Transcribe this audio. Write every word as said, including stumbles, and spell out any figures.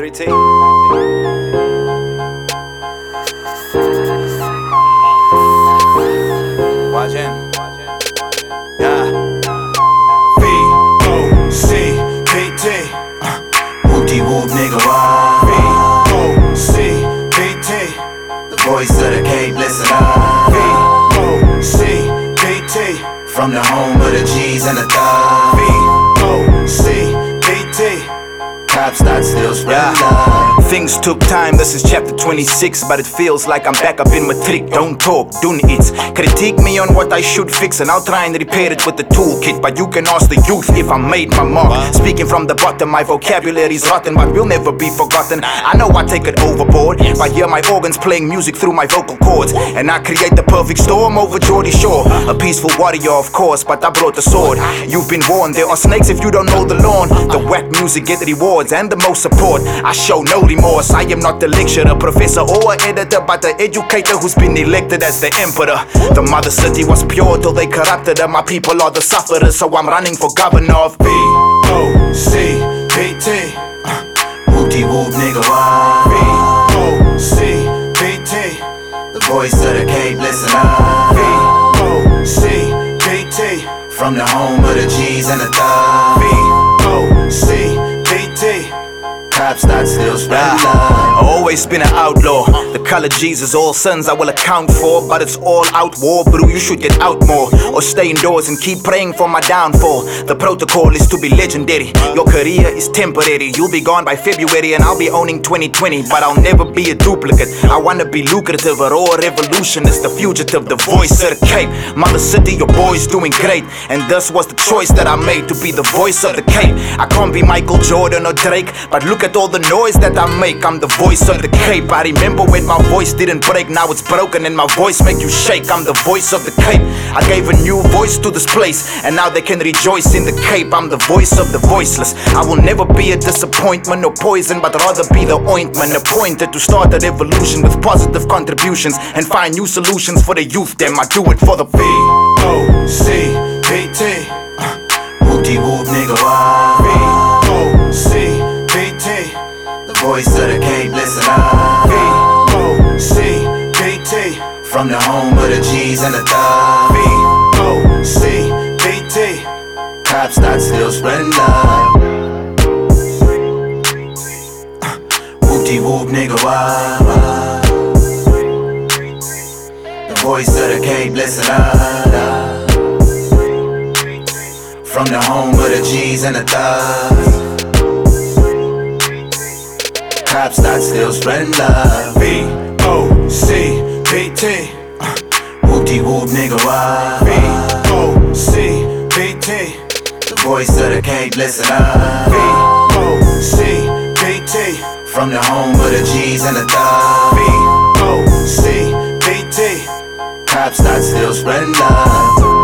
Security. Watching. Yeah. V O C P T. Uh, Whoop-de-whoop, nigga, why? V O C P T. The voice of the Cape, listen up. V O C P T. From the home of the G's and the thugs. V O C P T. Cops not still spreading love. Things took time, this is chapter twenty-six, but it feels like I'm back up in matric. Don't talk, doen iets. Critique me on what I should fix and I'll try and repair it with the toolkit. But you can ask the youth if I made my mark. Speaking from the bottom, my vocabulary's rotten, but will never be forgotten. I know I take it overboard, if I hear my organs playing music through my vocal cords. And I create the perfect storm over Geordie Shore. A peaceful warrior, of course, but I brought the sword. You've been warned, there are snakes if you don't know the lawn. The whack music get rewards and the most support. I show no remorse. I am not the lecturer, professor or editor, but the educator who's been elected as the emperor. The mother city was pure till they corrupted her. My people are the sufferers, so I'm running for governor of V O C P T. Uh, Whoop-de-whoop, nigga, why? V O C P T. The voice of the Cape, listen up. V O C P T. From the home of the G's and the thugs. V O C P T. Cops not still spreading love. Always been an outlaw. The color Jesus, all sins I will account for. But it's all out war, bro, you should get out more. Or stay indoors and keep praying for my downfall. The protocol is to be legendary. Your career is temporary. You'll be gone by February and I'll be owning twenty twenty. But I'll never be a duplicate. I wanna be lucrative or a revolutionist. The fugitive, the voice of the Cape. Mother city, your boy's doing great. And this was the choice that I made, to be the voice of the Cape. I can't be Michael Jordan or Drake, but look at all the noise that I make. I'm the voice of the Cape. I remember when my voice didn't break, now it's broken and my voice make you shake. I'm the voice of the Cape. I gave a new voice to this place, and now they can rejoice in the Cape. I'm the voice of the voiceless. I will never be a disappointment or poison, but rather be the ointment appointed to start a revolution with positive contributions and find new solutions for the youth. Them I do it for the V O C P T. Uh, Whoop-de-whoop, nigga, why? V O C P T. The voice of the Cape, listen up. V O C P T. From the home of the G's and the thugs. V O C P T. Cops not still spreading love. Uh, Whoop-de-whoop, nigga, why, why? The voice of the Cape, listen up. From the home of the G's and the thugs. Cops not still spreading love. V O C P T. Uh, Whoop-de-whoop, nigga, why? V O C P T. The voice of the Cape, listen up. V O C P T. From the home of the G's and the thugs. V O C P T. Cops not still spreading love.